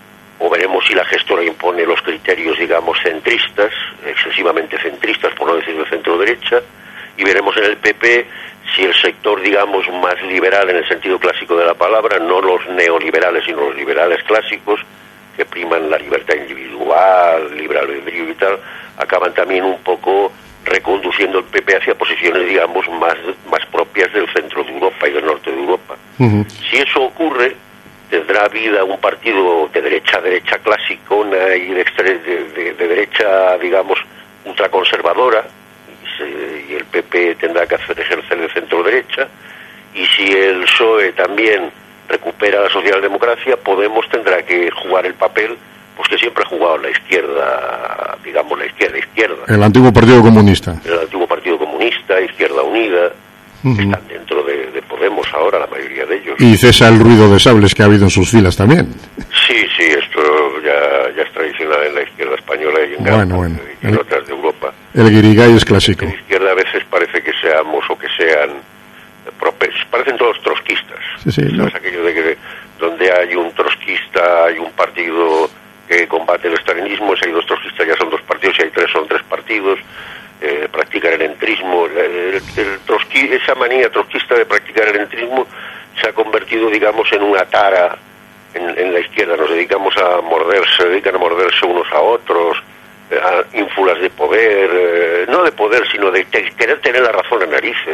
o veremos si la gestora impone los criterios, digamos, centristas, excesivamente centristas, por no decir de centro-derecha, y veremos en el P P si el sector, digamos, más liberal en el sentido clásico de la palabra, no los neoliberales, sino los liberales clásicos, que priman la libertad individual, libre albedrío y tal, acaban también un poco reconduciendo el P P hacia posiciones, digamos, más, más propias del centro de Europa y del norte de Europa. Uh-huh. Si eso ocurre, tendrá vida un partido de derecha a derecha clásico una y de, de, de, de derecha, digamos, ultraconservadora, y, se, y el P P tendrá que hacer ejercer de centro derecha, y si el P S O E también recupera la socialdemocracia, Podemos tendrá que jugar el papel pues que siempre ha jugado la izquierda, digamos la izquierda izquierda.
El antiguo Partido Comunista.
El antiguo Partido Comunista, Izquierda Unida, uh-huh. Están dentro de, de Podemos ahora la mayoría de ellos.
Y cesa el ruido de sables que ha habido en sus filas también.
Sí, sí, esto ya, ya es tradicional en la izquierda española y en,
bueno,
Gana,
bueno.
y en el, otras de Europa.
El guirigay es clásico.
En la izquierda a veces parece que seamos o que sean propensos, parecen todos trotskistas.
Sí, sí, no.
Es aquello de que donde hay un trotskista, hay un partido que combate el estalinismo, si hay dos trotskistas ya son dos partidos, si hay tres son tres partidos, eh, practicar el entrismo, el, el, el trotski, esa manía trotskista de practicar el entrismo se ha convertido, digamos, en una tara en, en la izquierda. Nos dedicamos a morderse, se dedican a morderse unos a otros, eh, a ínfulas de poder, eh, no de poder, sino de te, querer tener la razón en narices.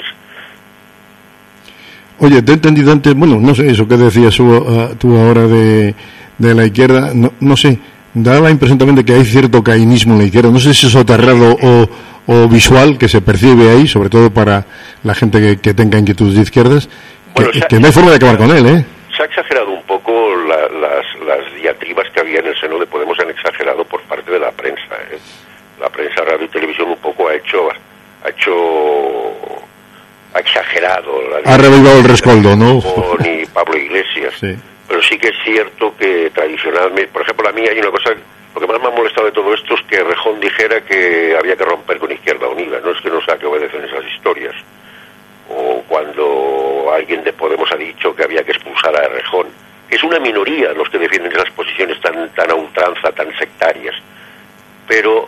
Oye, te he entendido antes, bueno, no sé, eso que decías tú, uh, tú ahora de, de la izquierda, no, no sé, da la impresión también de que hay cierto caínismo en la izquierda, no sé si es soterrado o, o visual que se percibe ahí, sobre todo para la gente que, que tenga inquietud de izquierdas, bueno, que, que no hay forma de acabar con él, ¿eh?
Se ha exagerado un poco la, las, las diatribas que había en el seno de Podemos, se han exagerado por parte de la prensa, ¿eh? La prensa, radio y televisión un poco ha hecho, ha hecho... ha exagerado la
ha revivado el rescoldo, ¿no?
Ni Pablo Iglesias,
sí.
Pero sí que es cierto que tradicionalmente, por ejemplo, a mí hay una cosa Lo que más me ha molestado de todo esto es que Rejón dijera que había que romper con Izquierda Unida. No es que no sea que obedecen esas historias. O cuando alguien de Podemos ha dicho que había que expulsar a Rejón, que es una minoría los que defienden esas posiciones tan, tan a ultranza, tan sectarias. Pero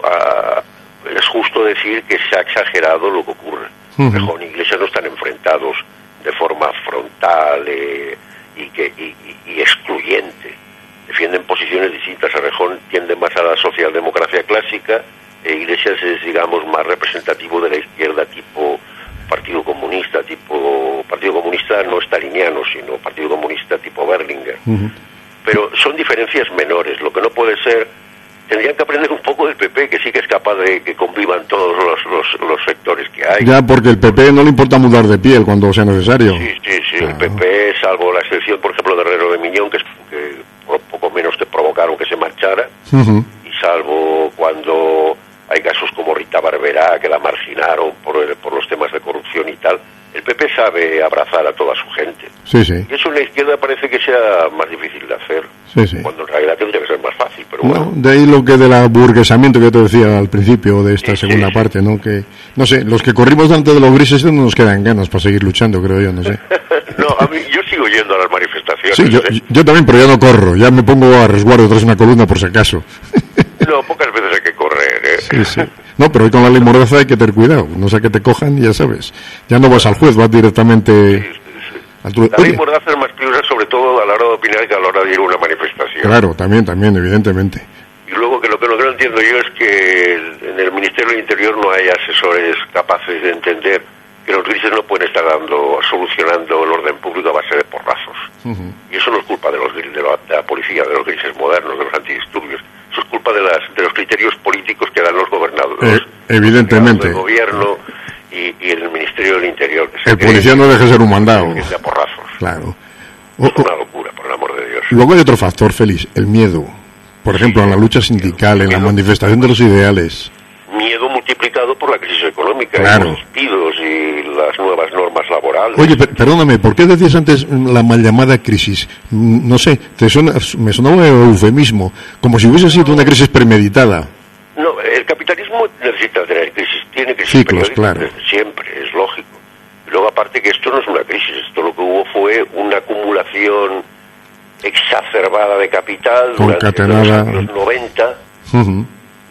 uh, es justo decir que se ha exagerado lo que ocurre. Uh-huh. Rejón e Iglesias no están enfrentados de forma frontal eh, y, que, y, y, y excluyente. Defienden posiciones distintas. A Rejón tiende más a la socialdemocracia clásica, e Iglesias es, digamos, más representativo de la izquierda tipo Partido Comunista, tipo Partido Comunista no staliniano, sino Partido Comunista tipo Berlinguer. Uh-huh. Pero son diferencias menores. Lo que no puede ser, tendrían que aprender un poco del P P, que sí que es capaz de que convivan todos los, los, los sectores que hay.
Ya, porque el P P no le importa mudar de piel cuando sea necesario.
Sí, sí, sí.
Claro.
El P P, salvo la excepción, por ejemplo, de Herrero de Miñón, que es que poco menos que provocaron que se marchara, uh-huh. y salvo cuando hay casos como Rita Barberá, que la marginaron por, por los temas de corrupción y tal, el P P sabe abrazar a toda su gente.
Sí, sí.
Y eso en la izquierda parece que sea más difícil de hacer,
sí, sí.
cuando en realidad tendría que ser más fácil. Pero
no,
bueno.
De ahí lo que del aburguesamiento que te decía al principio de esta
sí,
segunda
sí,
parte, ¿no? Que, no sé, los que corrimos delante de los grises no nos quedan ganas para seguir luchando, creo yo, no sé.
No, a mí, yo sigo yendo a las manifestaciones.
Sí, yo,
¿eh?
yo también, pero ya no corro, ya me pongo a resguardo tras una columna por si acaso.
No, pocas veces hay que correr, ¿eh?
Sí, sí. No, pero hoy con la ley Mordaza hay que tener cuidado, no sea que te cojan y ya sabes. Ya no vas al juez, vas directamente...
Sí, sí, sí. Tu... La ley Mordaza es más peligrosa sobre todo a la hora de opinar que a la hora de ir a una manifestación.
Claro, también, también, evidentemente.
Y luego que lo que, lo que no entiendo yo es que en el Ministerio del Interior no hay asesores capaces de entender que los grises no pueden estar dando, solucionando el orden público a base de porrazos. Uh-huh. Y eso no es culpa de los de la, de la policía, de los grises modernos, de los antidisturbios. Eso es culpa de las de los criterios políticos que dan los gobernadores.
Eh, evidentemente.
El gobierno y, y el Ministerio del Interior. Que se
el policía no deja de ser un mandado.
Que sea porrazos.
Claro.
Es una locura, por el amor de Dios.
Luego hay otro factor, Félix, el miedo. Por ejemplo, en la lucha sindical, en la manifestación de los ideales.
Miedo multiplicado por la crisis económica,
claro.
Y los despidos y las nuevas normas laborales.
Oye, per perdóname, ¿por qué decías antes la mal llamada crisis? No sé, te suena, me sonaba un eufemismo, como si hubiese sido una crisis premeditada.
No, el capitalismo necesita tener crisis, tiene crisis
ciclos, claro.
Siempre, es lógico. Y luego, aparte que esto no es una crisis, esto lo que hubo fue una acumulación exacerbada de capital
concatenada
durante los años noventa. Uh-huh.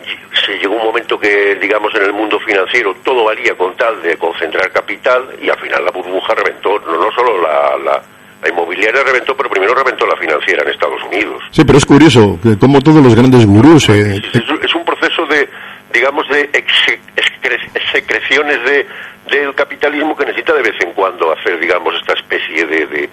Se llegó un momento que, digamos, en el mundo financiero todo valía con tal de concentrar capital y al final la burbuja reventó. No, no solo la, la, la inmobiliaria reventó, pero primero reventó la financiera en Estados Unidos.
Sí, pero es curioso, que como todos los grandes gurús... Eh,
es, es, es un proceso de, digamos, de ex, secreciones de, del capitalismo que necesita de vez en cuando hacer, digamos, esta especie de, de,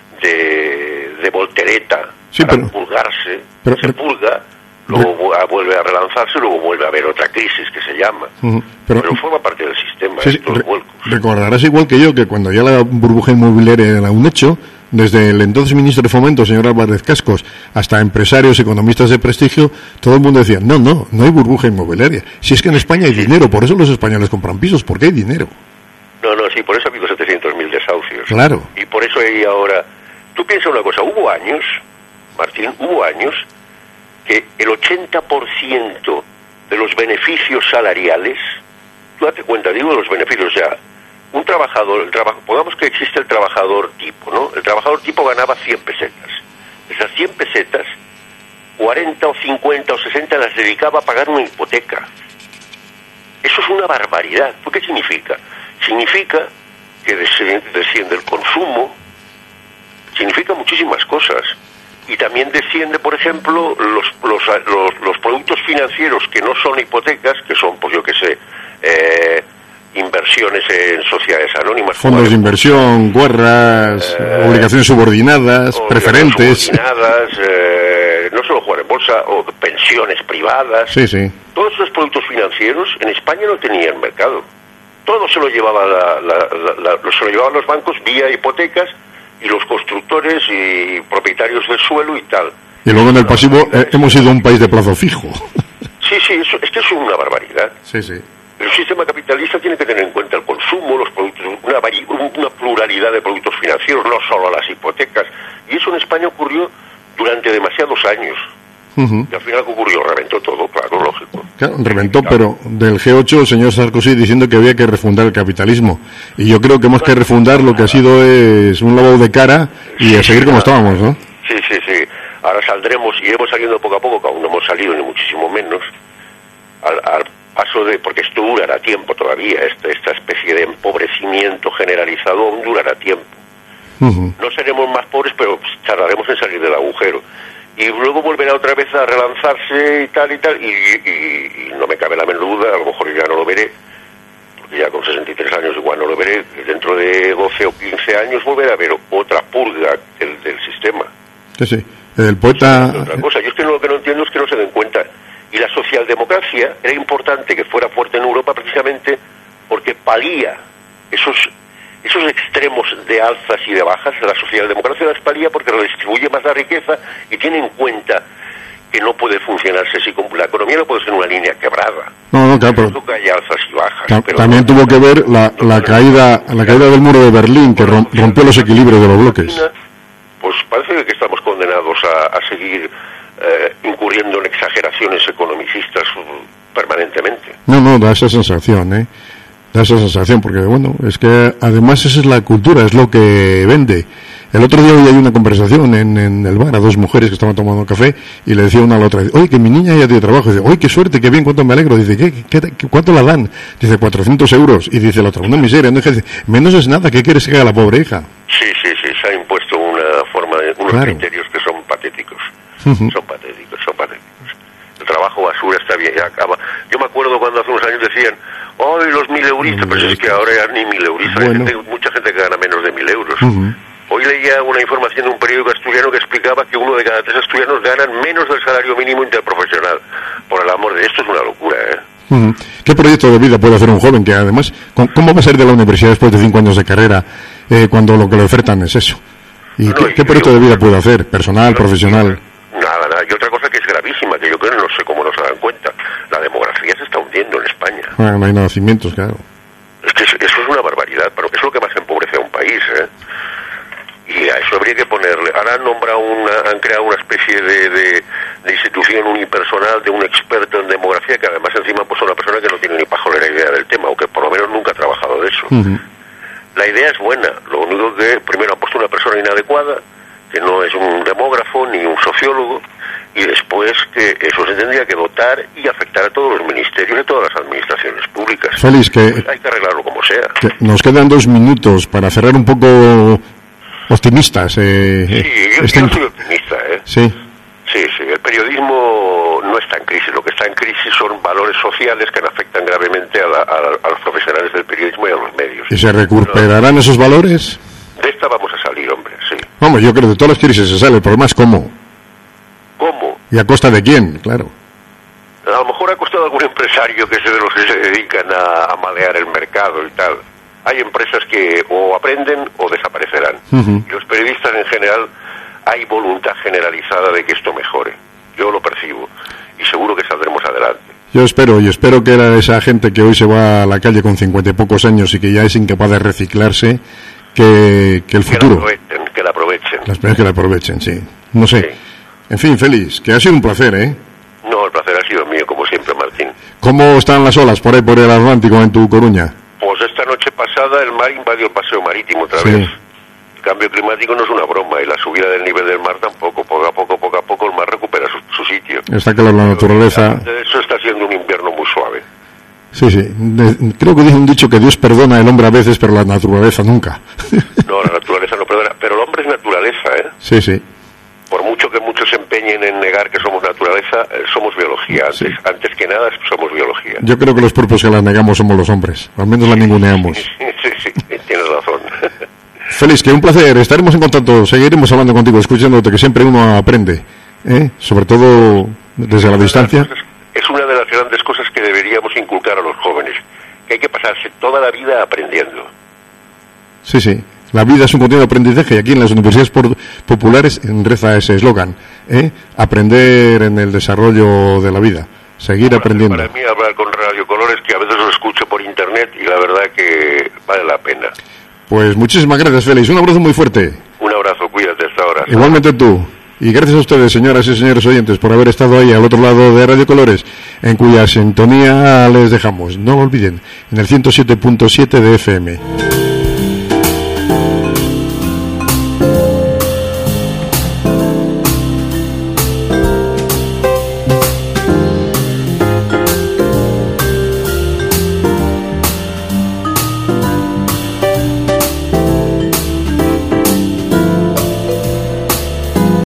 de, de voltereta
sí,
para
pero,
purgarse,
pero,
se purga... Luego vuelve a relanzarse, luego vuelve a haber otra crisis que se llama. Uh-huh. pero, pero forma parte del sistema,
sí,
estos
re
vuelcos.
Recordarás igual que yo que cuando ya la burbuja inmobiliaria era un hecho, desde el entonces ministro de Fomento, señor Álvarez Cascos, hasta empresarios, economistas de prestigio, todo el mundo decía, no, no, no hay burbuja inmobiliaria. Si es que en España hay sí. dinero, por eso los españoles compran pisos, porque hay dinero.
No, no, sí, por eso ha habido setecientos mil desahucios.
Claro.
Y por eso hay ahora... Tú piensas una cosa, hubo años, Martín, hubo años... que el ochenta por ciento de los beneficios salariales, tú date cuenta, digo de los beneficios, o sea, un trabajador, el traba, pongamos que existe el trabajador tipo, ¿no? El trabajador tipo ganaba cien pesetas. Esas cien pesetas, cuarenta o cincuenta o sesenta las dedicaba a pagar una hipoteca. Eso es una barbaridad. ¿Por qué significa? Significa que desciende el consumo, significa muchísimas cosas. Y también desciende, por ejemplo, los, los, los, los productos financieros que no son hipotecas, que son, pues yo qué sé, eh, inversiones en sociedades anónimas.
Fondos de inversión, guarras, eh, obligaciones subordinadas, obligaciones preferentes.
Subordinadas, eh, no solo jugar en bolsa, o pensiones privadas.
Sí, sí.
Todos esos productos financieros en España no tenían mercado. Todo se lo llevaba la, la, la, la, se lo llevaban los bancos vía hipotecas, y los constructores y propietarios del suelo y tal.
Y luego en el pasivo eh, hemos sido un país de plazo fijo.
Sí, sí, eso, es que eso es una barbaridad.
Sí, sí.
El sistema capitalista tiene que tener en cuenta el consumo, los productos, una, una pluralidad de productos financieros, no solo las hipotecas. Y eso en España ocurrió durante demasiados años.
Uh-huh.
Y al final, ¿qué ocurrió? Reventó todo, claro, lógico.
Claro, reventó, pero del G ocho el señor Sarkozy diciendo que había que refundar el capitalismo. Y yo creo que hemos que refundar lo que ha sido es un lavado de cara y
sí,
a seguir
sí,
como
nada.
estábamos, ¿no?
Sí, sí, sí. Ahora saldremos, iremos saliendo poco a poco, que aún no hemos salido, ni muchísimo menos, al, al paso de, porque esto durará tiempo todavía, esta, esta especie de empobrecimiento generalizado aún durará tiempo.
Uh-huh.
No seremos más pobres, pero tardaremos en salir del agujero. Y luego volverá otra vez a relanzarse y tal y tal, y, y, y no me cabe la menor duda, a lo mejor ya no lo veré, porque ya con sesenta y tres años igual no lo veré, dentro de doce o quince años volverá a haber otra purga del, del sistema.
Sí, sí. El poeta...
Otra cosa, yo es que no, lo que no entiendo es que no se den cuenta. Y la socialdemocracia era importante que fuera fuerte en Europa precisamente porque palía esos esos extremos de alzas y de bajas. La socialdemocracia las palía porque redistribuye más la riqueza y tiene en cuenta que no puede funcionarse así, como la economía no puede ser una línea quebrada.
No, no, claro, pero...
que hay alzas y bajas.
Ta-
pero
también
no,
tuvo que ver la,
no,
la
no,
caída la caída del muro de Berlín, que rom- rompió los equilibrios de los bloques.
Pues parece que estamos condenados a, a seguir eh, incurriendo en exageraciones economicistas uh, permanentemente.
No, no, da esa sensación, ¿eh? Da esa sensación, porque, bueno, es que además esa es la cultura, es lo que vende. El otro día hoy hay una conversación en, en el bar a dos mujeres que estaban tomando café y le decía una a la otra, oye, que mi niña ya tiene trabajo. Dice, oye, qué suerte, qué bien, cuánto me alegro. Dice, ¿qué, qué, qué, cuánto la dan? Dice, cuatrocientos euros. Y dice la otra, una miseria. No, dice, menos es nada, ¿qué quieres que haga la pobre hija?
Sí, sí, sí, se ha impuesto una forma de, unos
Claro.
criterios que son patéticos.
Uh-huh.
Son patéticos, son patéticos. El trabajo basura está bien, ya acaba. Yo me acuerdo cuando hace unos años decían, ¡ay, los mil euristas! Pues es que ahora ya ni mil euristas.
Bueno.
Hay gente- mucha gente que gana menos de mil euros.
Uh-huh.
Hoy leía una información de un periódico asturiano que explicaba que uno de cada tres asturianos ganan menos del salario mínimo interprofesional. Por el amor de... Esto es una locura, ¿eh?
Uh-huh. ¿Qué proyecto de vida puede hacer un joven que además, con- cómo va a ser de la universidad después de cinco años de carrera eh, cuando lo que le ofertan es eso? ¿Y
No,
qué,
no,
qué
y-
proyecto
yo-
de vida puede hacer? ¿Personal,
No,
profesional?
Nada, nada. Y otra cosa que es gravísima, que yo creo que no sé cómo no se dan cuenta. La demografía se está hundiendo en España.
Ah, no hay nacimientos, claro.
Es que eso eso es una barbaridad, pero es lo que más empobrece a un país, ¿eh? Y a eso habría que ponerle... Ahora han nombrado una, han creado una especie de, de, de institución unipersonal de un experto en demografía que además encima pues una persona que no tiene ni pajolera idea del tema, o que por lo menos nunca ha trabajado de eso.
Uh-huh.
La idea es buena, lo único que primero han puesto una persona inadecuada, que no es un demógrafo ni un sociólogo, y después que eso se tendría que dotar y afectar a todos los ministerios y a todas las administraciones públicas.
Félix, que,
Pues hay que arreglarlo como sea.
que nos quedan dos minutos para cerrar un poco optimistas. Eh,
Sí,
eh,
yo,
este
yo
encu-
soy optimista, ¿eh?
Sí.
Sí, sí, el periodismo no está en crisis, lo que está en crisis son valores sociales que afectan gravemente a, la- a la- a los profesionales del periodismo y a los medios.
¿Y se recuperarán esos valores?
De esta vamos a salir, hombre, sí.
Vamos, yo creo que de todas las crisis se sale. El problema es cómo.
¿Cómo?
¿Y a costa de quién? Claro.
A lo mejor ha costado algún empresario que es de los que se dedican a, a malear el mercado y tal. Hay empresas que o aprenden o desaparecerán.
Ujú.
Y los periodistas en general, hay voluntad generalizada de que esto mejore. Yo lo percibo. Y seguro que saldremos adelante.
Yo espero, y espero que era esa gente que hoy se va a la calle con cincuenta y pocos años y que ya es incapaz de reciclarse, que, que el
Que la
futuro,
aprovechen, que la aprovechen.
las personas que la aprovechen, sí. No sé.
Sí.
En fin, Félix, que ha sido un placer, ¿eh?
No, el placer ha sido mío, como siempre, Martín.
¿Cómo están las olas por ahí, por el Atlántico, en tu Coruña?
Pues esta noche pasada el mar invadió el paseo marítimo otra
Sí.
vez. El cambio climático no es una broma y la subida del nivel del mar tampoco. Poco a poco, poco a poco el mar recupera su, su sitio.
Está claro, la naturaleza...
Aparte de eso está siendo un invierno muy suave.
Sí, sí. De- creo que dice un dicho que Dios perdona al hombre a veces, pero la naturaleza nunca.
No, la naturaleza no perdona. Pero el hombre es naturaleza, ¿eh?
Sí, sí.
Por mucho que muchos se empeñen en negar que somos naturaleza, eh, somos biología. Antes,
Sí.
antes que nada, somos biología.
Yo creo que los propios que la negamos somos los hombres. Al menos la ninguneamos.
Sí, sí, tienes razón.
Félix, que un placer. Estaremos en contacto. Seguiremos hablando contigo, escuchándote, que siempre uno aprende. ¿eh? Sobre todo desde la distancia.
Es una de las grandes cosas que deberíamos inculcar a los jóvenes, que hay que pasarse toda la vida aprendiendo.
Sí, sí. La vida es un continuo aprendizaje y aquí en las universidades por- populares reza ese eslogan. ¿eh? Aprender en el desarrollo de la vida. Seguir aprendiendo.
Para mí hablar con Radio Colores, que a veces lo escucho por internet y la verdad que vale la pena.
Pues muchísimas gracias, Félix. Un abrazo muy fuerte.
Un abrazo, cuídate hasta ahora.
Igualmente tú. Y gracias a ustedes, señoras y señores oyentes, por haber estado ahí al otro lado de Radio Colores, en cuya sintonía les dejamos. No lo olviden, en el ciento siete punto siete de F M.